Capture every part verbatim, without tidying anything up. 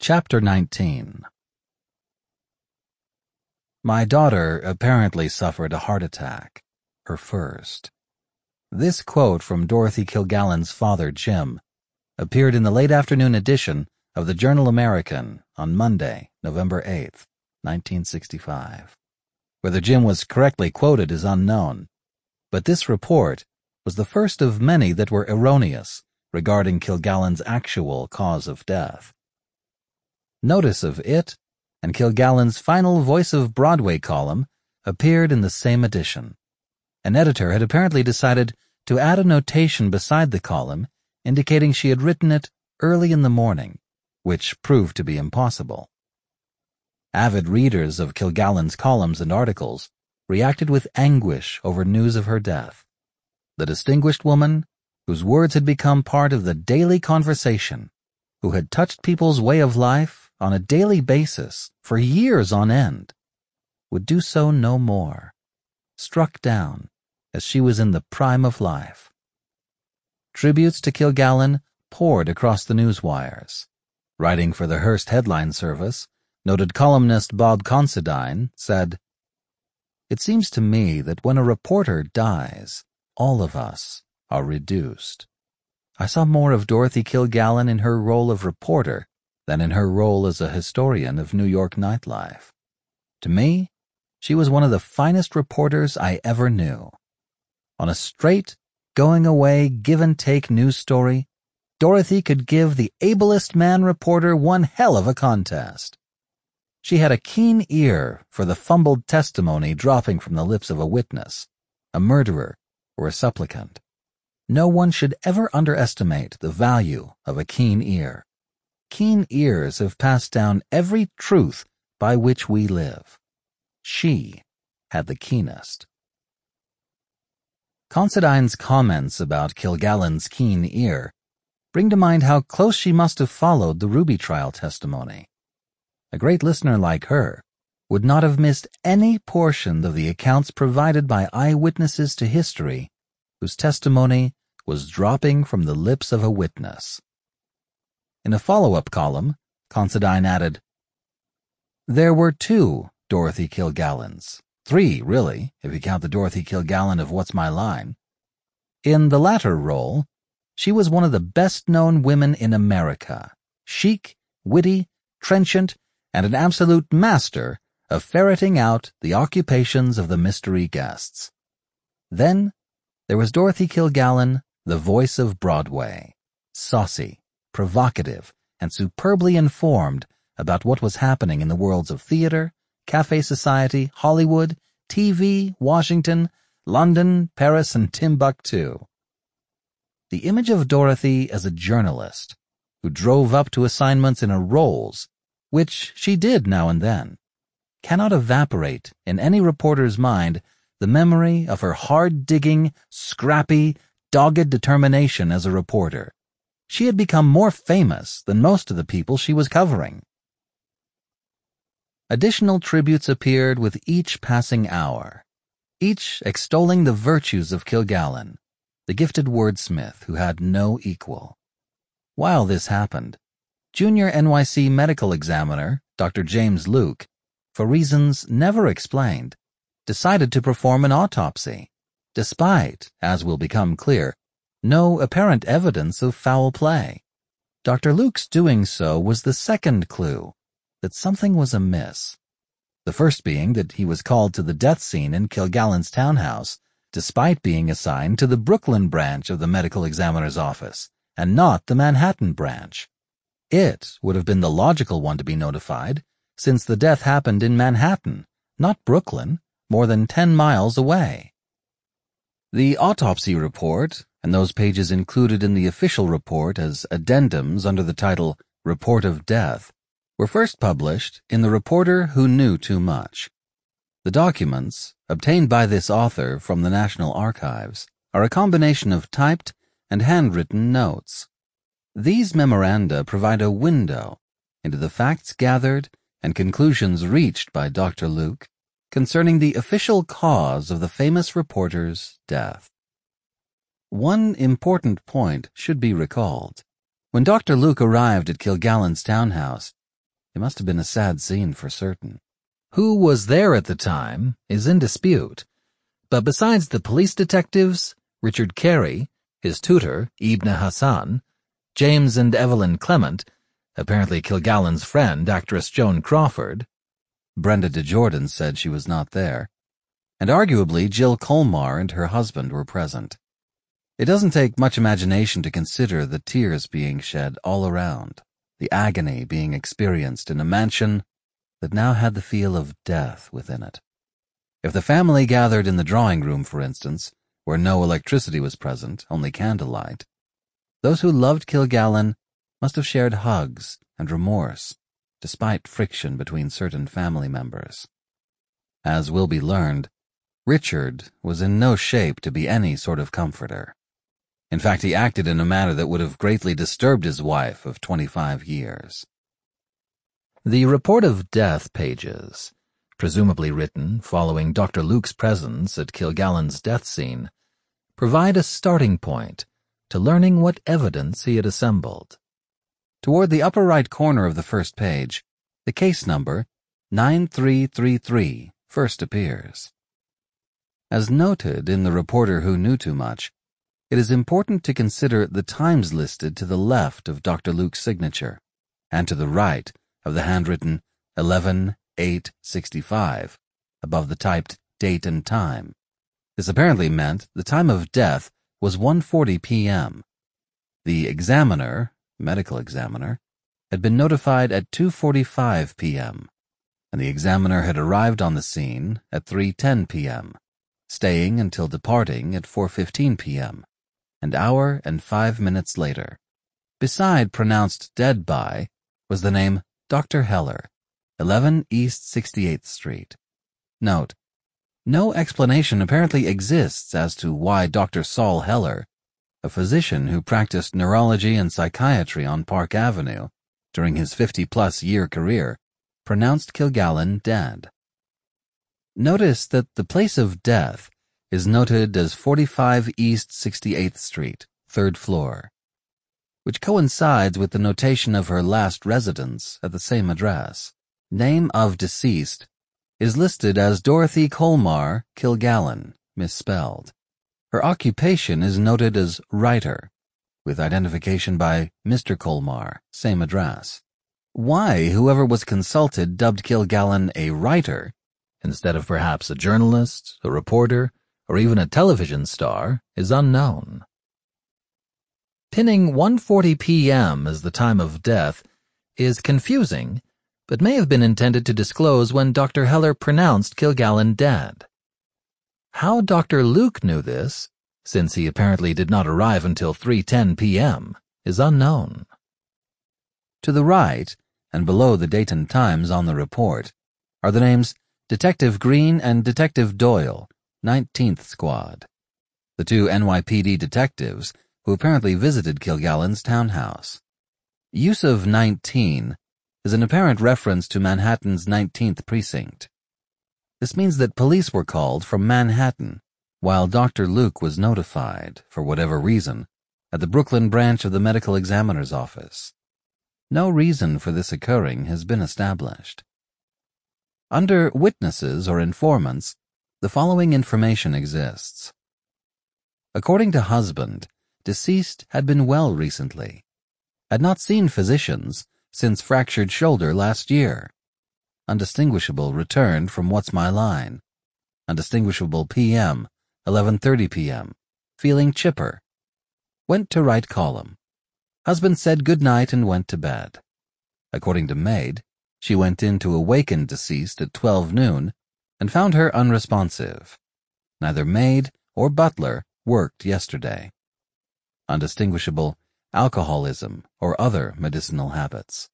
Chapter nineteen. My daughter apparently suffered a heart attack, her first. This quote from Dorothy Kilgallen's father, Jim, appeared in the late afternoon edition of the Journal-American on Monday, November eighth, nineteen sixty-five. Whether Jim was correctly quoted is unknown, but this report was the first of many that were erroneous regarding Kilgallen's actual cause of death. Notice of it and Kilgallen's final Voice of Broadway column appeared in the same edition. An editor had apparently decided to add a notation beside the column indicating she had written it early in the morning, which proved to be impossible. Avid readers of Kilgallen's columns and articles reacted with anguish over news of her death. The distinguished woman, whose words had become part of the daily conversation, who had touched people's way of life on a daily basis for years on end, would do so no more, struck down as she was in the prime of life. Tributes to Kilgallen poured across the news wires. Writing for the Hearst headline service, noted columnist Bob Considine said, "It seems to me that when a reporter dies, all of us are reduced. I saw more of Dorothy Kilgallen in her role of reporter than in her role as a historian of New York nightlife. To me, she was one of the finest reporters I ever knew. On a straight, going-away, give-and-take news story, Dorothy could give the ablest man reporter one hell of a contest. She had a keen ear for the fumbled testimony dropping from the lips of a witness, a murderer, or a supplicant. No one should ever underestimate the value of a keen ear. Keen ears have passed down every truth by which we live. She had the keenest." Considine's comments about Kilgallen's keen ear bring to mind how close she must have followed the Ruby trial testimony. A great listener like her would not have missed any portion of the accounts provided by eyewitnesses to history whose testimony was dropping from the lips of a witness. In a follow-up column, Considine added, "There were two Dorothy Kilgallens, three, really, if you count the Dorothy Kilgallen of What's My Line. In the latter role, she was one of the best-known women in America, chic, witty, trenchant, and an absolute master of ferreting out the occupations of the mystery guests. Then there was Dorothy Kilgallen, the Voice of Broadway, saucy, provocative, and superbly informed about what was happening in the worlds of theater, cafe society, Hollywood, T V, Washington, London, Paris, and Timbuktu. The image of Dorothy as a journalist who drove up to assignments in a Rolls, which she did now and then, cannot evaporate in any reporter's mind the memory of her hard-digging, scrappy, dogged determination as a reporter. She had become more famous than most of the people she was covering." Additional tributes appeared with each passing hour, each extolling the virtues of Kilgallen, the gifted wordsmith who had no equal. While this happened, junior N Y C medical examiner Doctor James Luke, for reasons never explained, decided to perform an autopsy, despite, as will become clear, no apparent evidence of foul play. Doctor Luke's doing so was the second clue that something was amiss. The first being that he was called to the death scene in Kilgallen's townhouse, despite being assigned to the Brooklyn branch of the medical examiner's office, and not the Manhattan branch. It would have been the logical one to be notified, since the death happened in Manhattan, not Brooklyn, more than ten miles away. The autopsy report, and those pages included in the official report as addendums under the title Report of Death, were first published in The Reporter Who Knew Too Much. The documents, obtained by this author from the National Archives, are a combination of typed and handwritten notes. These memoranda provide a window into the facts gathered and conclusions reached by Doctor Luke concerning the official cause of the famous reporter's death. One important point should be recalled. When Doctor Luke arrived at Kilgallen's townhouse, It must have been a sad scene for certain. Who was there at the time is in dispute, but besides the police detectives, Richard Carey, his tutor, Ibn Hassan, James and Evelyn Clement, apparently Kilgallen's friend, actress Joan Crawford, Brenda DeJordan said she was not there, and arguably Jill Colmar and her husband were present. It doesn't take much imagination to consider the tears being shed all around, the agony being experienced in a mansion that now had the feel of death within it. If the family gathered in the drawing room, for instance, where no electricity was present, only candlelight, those who loved Kilgallen must have shared hugs and remorse, despite friction between certain family members. As will be learned, Richard was in no shape to be any sort of comforter. In fact, he acted in a manner that would have greatly disturbed his wife of twenty-five years. The report of death pages, presumably written following Doctor Luke's presence at Kilgallen's death scene, provide a starting point to learning what evidence he had assembled. Toward the upper right corner of the first page, the case number nine three three three first appears. As noted in The Reporter Who Knew Too Much, it is important to consider the times listed to the left of Doctor Luke's signature, and to the right of the handwritten eleven eight sixty-five, above the typed date and time. This apparently meant the time of death was one forty p m The examiner, medical examiner, had been notified at two forty-five p m, and the examiner had arrived on the scene at three ten p m, staying until departing at four fifteen p m, an hour and five minutes later. Beside pronounced dead by was the name Doctor Heller, eleven East sixty-eighth Street. Note: no explanation apparently exists as to why Doctor Saul Heller, a physician who practiced neurology and psychiatry on Park Avenue during his fifty-plus year career, pronounced Kilgallen dead. Notice that the place of death is noted as forty-five East sixty-eighth Street, third floor, which coincides with the notation of her last residence at the same address. Name of deceased is listed as Dorothy Colmar Kilgallen, misspelled. Her occupation is noted as writer, with identification by Mister Colmar, same address. Why whoever was consulted dubbed Kilgallen a writer, instead of perhaps a journalist, a reporter, or even a television star, is unknown. Pinning one forty p m as the time of death is confusing, but may have been intended to disclose when Doctor Heller pronounced Kilgallen dead. How Doctor Luke knew this, since he apparently did not arrive until three ten p m, is unknown. To the right, and below the date and times on the report, are the names Detective Green and Detective Doyle, nineteenth Squad, the two N Y P D detectives who apparently visited Kilgallen's townhouse. Use of nineteen is an apparent reference to Manhattan's nineteenth Precinct. This means that police were called from Manhattan, while Doctor Luke was notified, for whatever reason, at the Brooklyn branch of the medical examiner's office. No reason for this occurring has been established. Under witnesses or informants, the following information exists. According to husband, deceased had been well recently, had not seen physicians since fractured shoulder last year. Undistinguishable returned from What's My Line. Undistinguishable P M, eleven thirty p m, feeling chipper. Went to write column. Husband said good night and went to bed. According to maid, she went in to awaken deceased at twelve noon and found her unresponsive. Neither maid or butler worked yesterday. Undistinguishable alcoholism or other medicinal habits.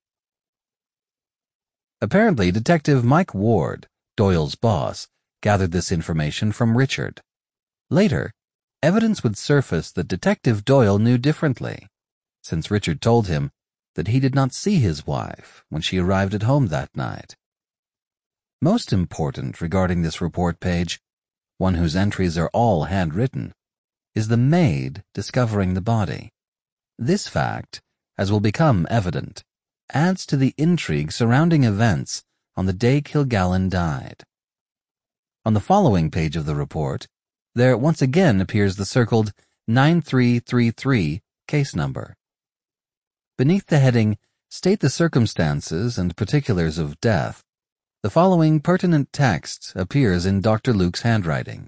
Apparently, Detective Mike Ward, Doyle's boss, gathered this information from Richard. Later, evidence would surface that Detective Doyle knew differently, since Richard told him that he did not see his wife when she arrived at home that night. Most important regarding this report page, one whose entries are all handwritten, is the maid discovering the body. This fact, as will become evident, adds to the intrigue surrounding events on the day Kilgallen died. On the following page of the report, there once again appears the circled nine three three three case number. Beneath the heading, State the Circumstances and Particulars of Death, the following pertinent text appears in Doctor Luke's handwriting.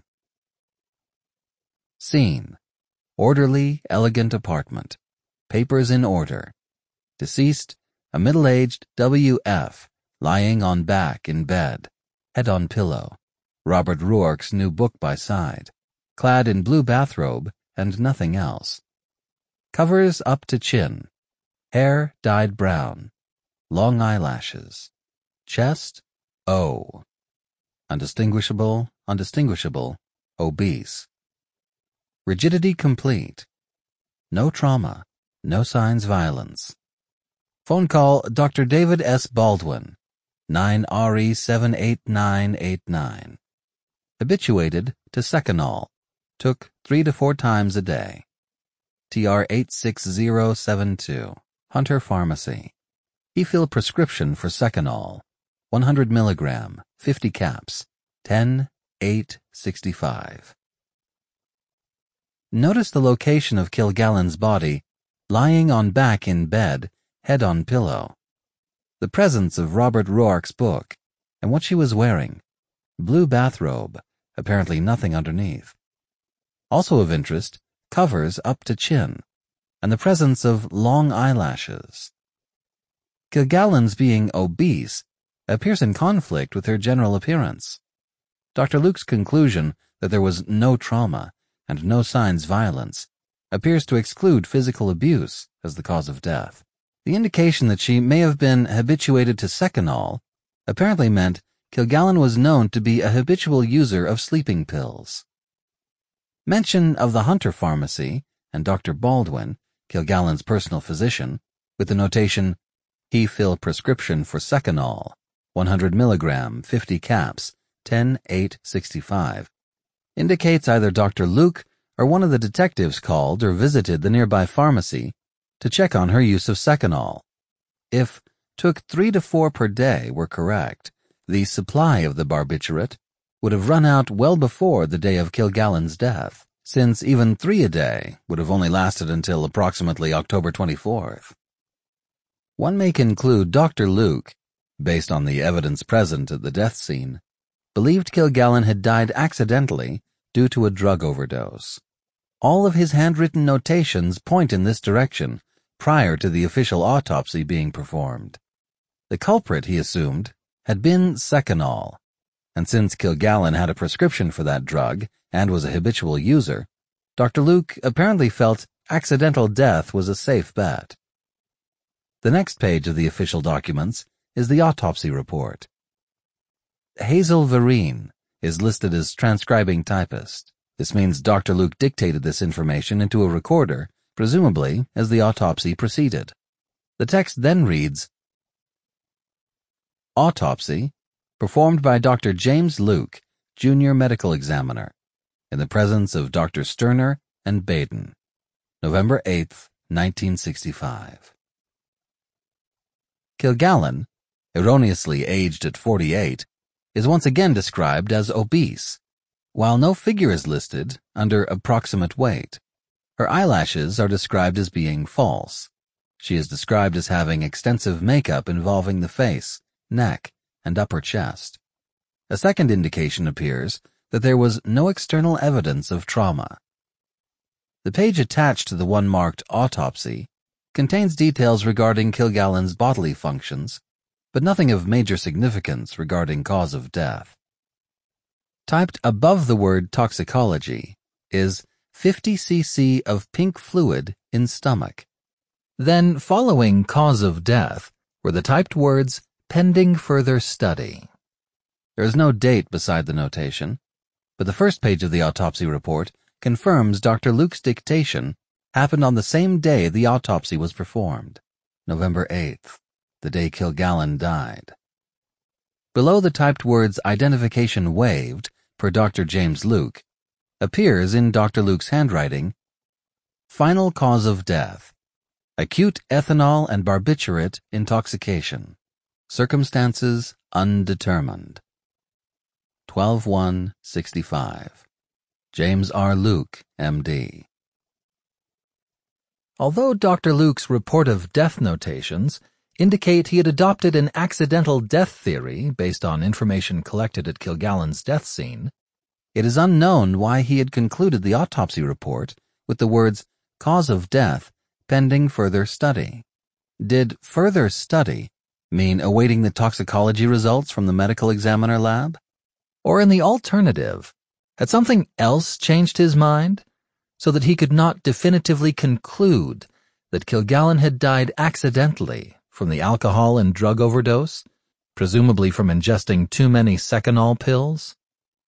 Scene: orderly, elegant apartment. Papers in order. Deceased, a middle-aged W F, lying on back in bed, head on pillow. Robert Ruark's new book by side, clad in blue bathrobe and nothing else. Covers up to chin. Hair dyed brown. Long eyelashes. Chest, O. Undistinguishable, undistinguishable, obese. Rigidity complete. No trauma. No signs violence. Phone call Doctor David S. Baldwin, nine R E seven eight nine eight nine. Habituated to Seconal. Took three to four times a day. T R eight six zero seven two. Hunter Pharmacy. E-fill prescription for Seconal. one hundred milligram, fifty caps. ten eight sixty-five. Notice the location of Kilgallen's body, lying on back in bed, head on pillow. The presence of Robert Ruark's book, and what she was wearing. Blue bathrobe, apparently nothing underneath. Also of interest, covers up to chin, and the presence of long eyelashes. Kilgallen's being obese appears in conflict with her general appearance. Doctor Luke's conclusion that there was no trauma and no signs violence appears to exclude physical abuse as the cause of death. The indication that she may have been habituated to Seconal apparently meant Kilgallen was known to be a habitual user of sleeping pills. Mention of the Hunter Pharmacy and Doctor Baldwin, Kilgallen's personal physician, with the notation, E-fill prescription for Seconal, one hundred milligram, fifty caps, ten eight sixty-five, indicates either Doctor Luke or one of the detectives called or visited the nearby pharmacy to check on her use of Seconal. If took three to four per day were correct, the supply of the barbiturate would have run out well before the day of Kilgallen's death, since even three a day would have only lasted until approximately October twenty-fourth. One may conclude Doctor Luke, based on the evidence present at the death scene, believed Kilgallen had died accidentally due to a drug overdose. All of his handwritten notations point in this direction prior to the official autopsy being performed. The culprit, he assumed, had been Seconal, and since Kilgallen had a prescription for that drug and was a habitual user, Doctor Luke apparently felt accidental death was a safe bet. The next page of the official documents is the autopsy report. Hazel Vereen is listed as transcribing typist. This means Doctor Luke dictated this information into a recorder, presumably as the autopsy proceeded. The text then reads, Autopsy, performed by Doctor James Luke, Junior Medical Examiner, in the presence of Doctor Sterner and Baden, November eighth, nineteen sixty-five. Kilgallen, erroneously aged at forty-eight, is once again described as obese, while no figure is listed under approximate weight. Her eyelashes are described as being false. She is described as having extensive makeup involving the face, neck, and upper chest. A second indication appears that there was no external evidence of trauma. The page attached to the one marked Autopsy contains details regarding Kilgallen's bodily functions, but nothing of major significance regarding cause of death. Typed above the word toxicology is fifty cc of pink fluid in stomach. Then following cause of death were the typed words pending further study. There is no date beside the notation, but the first page of the autopsy report confirms Doctor Luke's dictation happened on the same day the autopsy was performed, November eighth, the day Kilgallen died. Below the typed words identification waived per Doctor James Luke appears in Doctor Luke's handwriting, final cause of death, Acute ethanol and barbiturate intoxication. Circumstances undetermined. twelve one sixty-five. James R. Luke, M D Although Doctor Luke's report of death notations indicate he had adopted an accidental death theory based on information collected at Kilgallen's death scene, it is unknown why he had concluded the autopsy report with the words, cause of death, pending further study. Did further study mean awaiting the toxicology results from the medical examiner lab? Or in the alternative, had something else changed his mind so that he could not definitively conclude that Kilgallen had died accidentally from the alcohol and drug overdose, presumably from ingesting too many Seconal pills?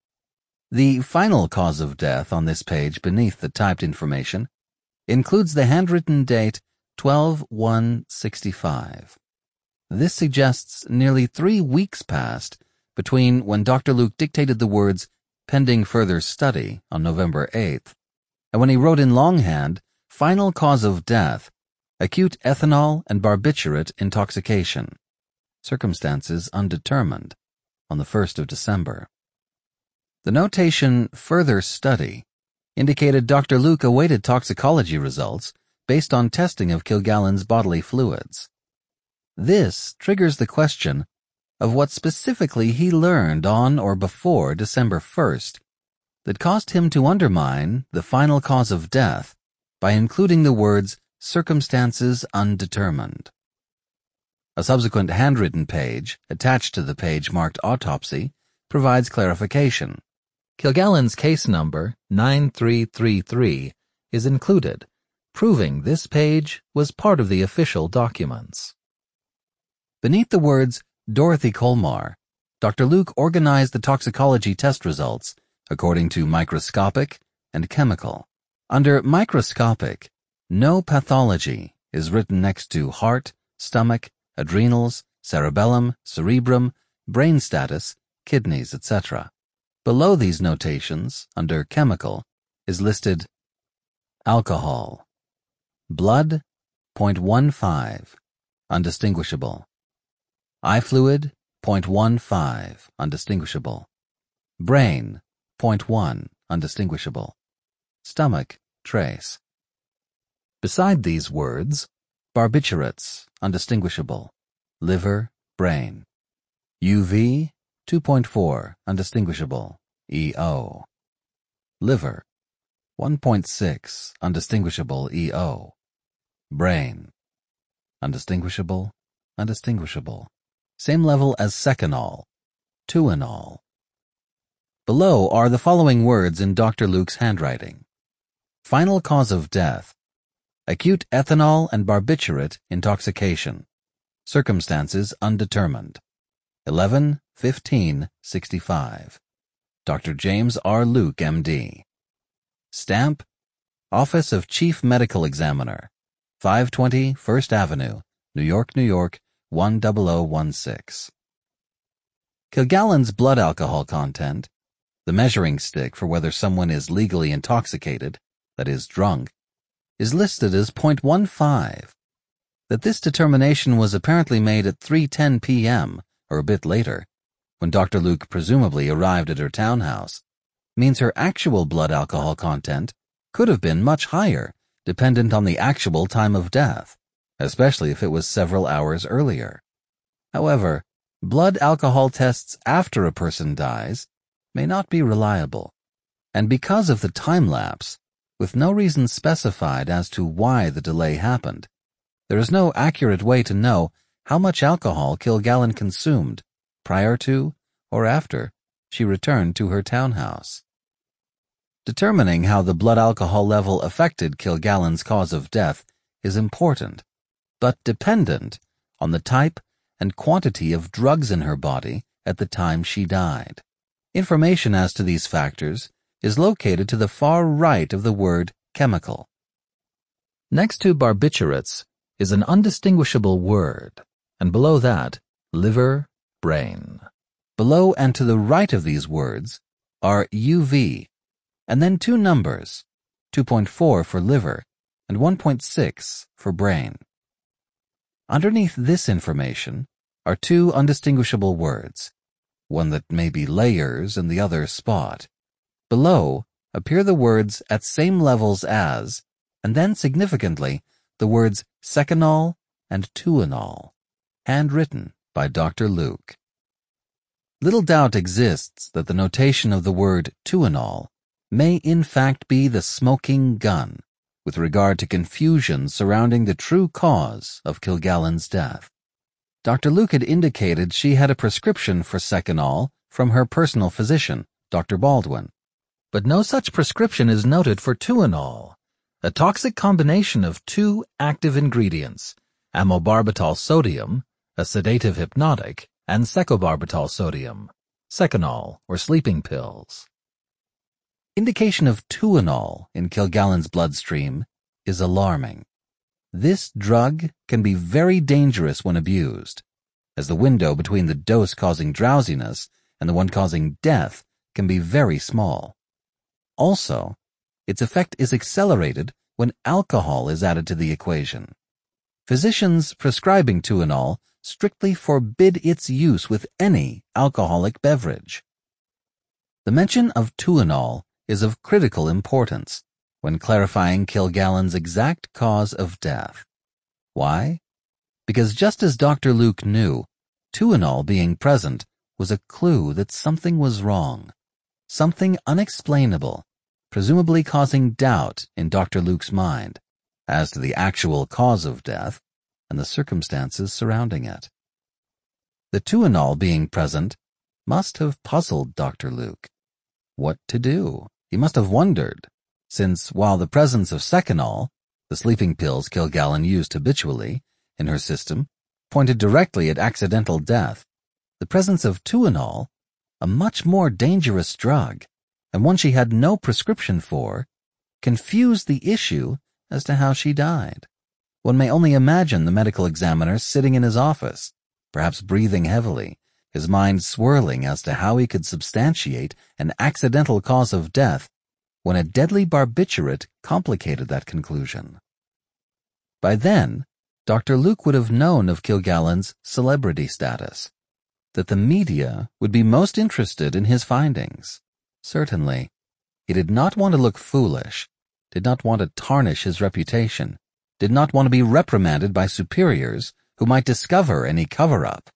The final cause of death on this page beneath the typed information includes the handwritten date twelve one sixty-five. This suggests nearly three weeks passed between when Doctor Luke dictated the words pending further study on November eighth and when he wrote in longhand final cause of death, acute ethanol and barbiturate intoxication, circumstances undetermined, on the first of December. The notation further study indicated Doctor Luke awaited toxicology results based on testing of Kilgallen's bodily fluids. This triggers the question of what specifically he learned on or before December first that caused him to undermine the final cause of death by including the words circumstances undetermined. A subsequent handwritten page attached to the page marked autopsy provides clarification. Kilgallen's case number nine three three three is included, proving this page was part of the official documents. Beneath the words Dorothy Colmar, Doctor Luke organized the toxicology test results according to microscopic and chemical. Under microscopic, no pathology is written next to heart, stomach, adrenals, cerebellum, cerebrum, brain status, kidneys, et cetera. Below these notations, under chemical, is listed alcohol. Blood, zero point one five, undistinguishable. Eye fluid, zero point one five, undistinguishable. Brain, zero point one, undistinguishable. Stomach, trace. Beside these words, barbiturates, undistinguishable. Liver, brain. U V, two point four, undistinguishable. E O. Liver, one point six, undistinguishable. E O. Brain, undistinguishable, undistinguishable. Same level as Seconal, Tuinol. Below are the following words in Doctor Luke's handwriting. Final cause of death, acute ethanol and barbiturate intoxication. Circumstances undetermined. eleven fifteen sixty-five. Doctor James R. Luke, M D Stamp, Office of Chief Medical Examiner, five twenty First Avenue, New York, New York, one zero zero one six. Kilgallen's blood alcohol content, the measuring stick for whether someone is legally intoxicated, that is, drunk, is listed as zero point one five. That this determination was apparently made at three ten p m, or a bit later, when Doctor Luke presumably arrived at her townhouse, means her actual blood alcohol content could have been much higher, dependent on the actual time of death, especially if it was several hours earlier. However, blood alcohol tests after a person dies may not be reliable, and because of the time lapse, with no reason specified as to why the delay happened, there is no accurate way to know how much alcohol Kilgallen consumed prior to or after she returned to her townhouse. Determining how the blood alcohol level affected Kilgallen's cause of death is important, but dependent on the type and quantity of drugs in her body at the time she died. Information as to these factors is located to the far right of the word chemical. Next to barbiturates is an undistinguishable word, and below that, liver, brain. Below and to the right of these words are U V, and then two numbers, two point four for liver and one point six for brain. Underneath this information are two undistinguishable words, one that may be layers and the other spot. Below appear the words at same levels as, and then significantly, the words seconal and tuinol, handwritten by Doctor Luke. Little doubt exists that the notation of the word tuinol may in fact be the smoking gun with regard to confusion surrounding the true cause of Kilgallen's death. Doctor Luke had indicated she had a prescription for seconal from her personal physician, Doctor Baldwin, but no such prescription is noted for tuinol, a toxic combination of two active ingredients, amobarbital sodium, a sedative hypnotic, and secobarbital sodium, seconal or sleeping pills. Indication of tuinol in Kilgallen's bloodstream is alarming. This drug can be very dangerous when abused, as the window between the dose causing drowsiness and the one causing death can be very small. Also, its effect is accelerated when alcohol is added to the equation. Physicians prescribing tuinol strictly forbid its use with any alcoholic beverage. The mention of tuinol is of critical importance when clarifying Kilgallen's exact cause of death. Why? Because just as Doctor Luke knew, tuinol being present was a clue that something was wrong, something unexplainable, presumably causing doubt in Doctor Luke's mind as to the actual cause of death and the circumstances surrounding it. The tuinol being present must have puzzled Doctor Luke. What to do? He must have wondered, since while the presence of seconal, the sleeping pills Kilgallen used habitually, in her system, pointed directly at accidental death, the presence of tuinol, a much more dangerous drug, and one she had no prescription for, confused the issue as to how she died. One may only imagine the medical examiner sitting in his office, perhaps breathing heavily, his mind swirling as to how he could substantiate an accidental cause of death when a deadly barbiturate complicated that conclusion. By then, Doctor Luke would have known of Kilgallen's celebrity status, that the media would be most interested in his findings. Certainly, he did not want to look foolish, did not want to tarnish his reputation, did not want to be reprimanded by superiors who might discover any cover-up.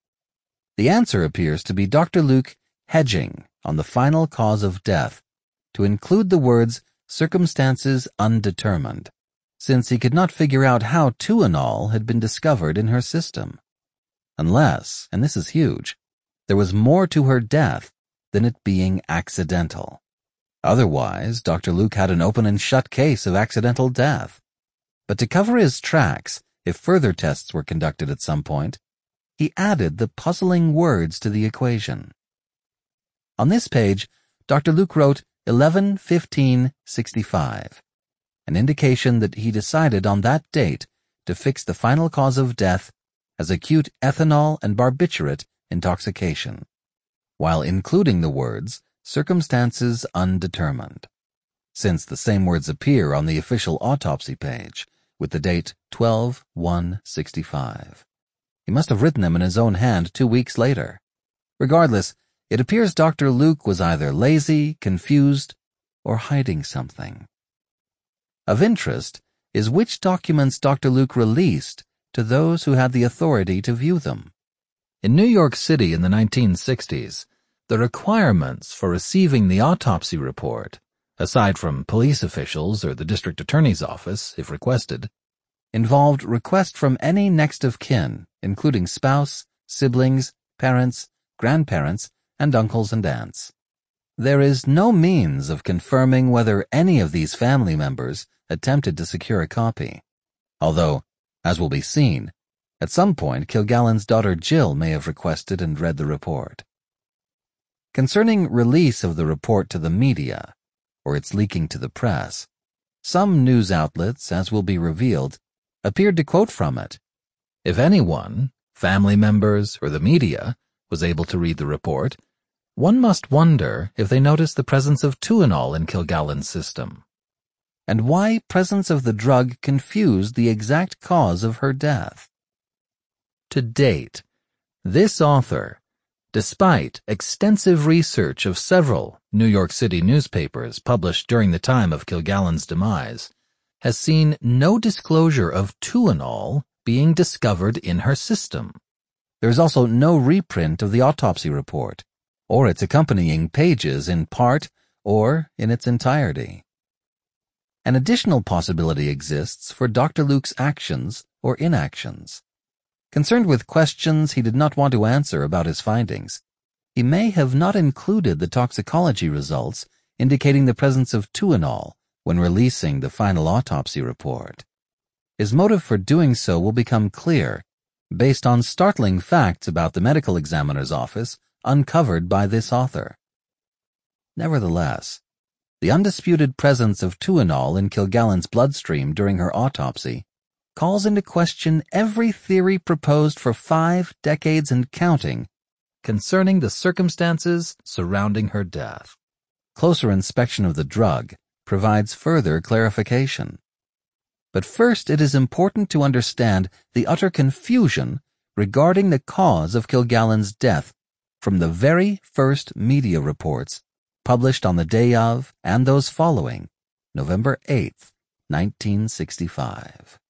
The answer appears to be Doctor Luke hedging on the final cause of death to include the words circumstances undetermined, since he could not figure out how tuinol had been discovered in her system. Unless, and this is huge, there was more to her death than it being accidental. Otherwise, Doctor Luke had an open and shut case of accidental death. But to cover his tracks, if further tests were conducted at some point, he added the puzzling words to the equation. On this page, Doctor Luke wrote eleven fifteen sixty-five, an indication that he decided on that date to fix the final cause of death as acute ethanol and barbiturate intoxication, while including the words circumstances undetermined, since the same words appear on the official autopsy page with the date twelve one sixty-five. He must have written them in his own hand two weeks later. Regardless, it appears Doctor Luke was either lazy, confused, or hiding something. Of interest is which documents Doctor Luke released to those who had the authority to view them. In New York City in the nineteen sixties, the requirements for receiving the autopsy report, aside from police officials or the district attorney's office, if requested, involved request from any next of kin, including spouse, siblings, parents, grandparents, and uncles and aunts. There is no means of confirming whether any of these family members attempted to secure a copy, although, as will be seen, at some point Kilgallen's daughter Jill may have requested and read the report. Concerning release of the report to the media, or its leaking to the press, some news outlets, as will be revealed, appeared to quote from it. If anyone, family members or the media, was able to read the report, one must wonder if they noticed the presence of tuinol in Kilgallen's system. and why presence of the drug confused the exact cause of her death. To date, this author, despite extensive research of several New York City newspapers published during the time of Kilgallen's demise, has seen no disclosure of Tuinal being discovered in her system. There is also no reprint of the autopsy report, or its accompanying pages in part or in its entirety. An additional possibility exists for Doctor Luke's actions or inactions. Concerned with questions he did not want to answer about his findings, he may have not included the toxicology results indicating the presence of Tuinal when releasing the final autopsy report. His motive for doing so will become clear based on startling facts about the medical examiner's office uncovered by this author. Nevertheless, the undisputed presence of Tuinal in Kilgallen's bloodstream during her autopsy calls into question every theory proposed for five decades and counting concerning the circumstances surrounding her death. Closer inspection of the drug provides further clarification. But first, it is important to understand the utter confusion regarding the cause of Kilgallen's death from the very first media reports published on the day of and those following November eighth, nineteen sixty-five.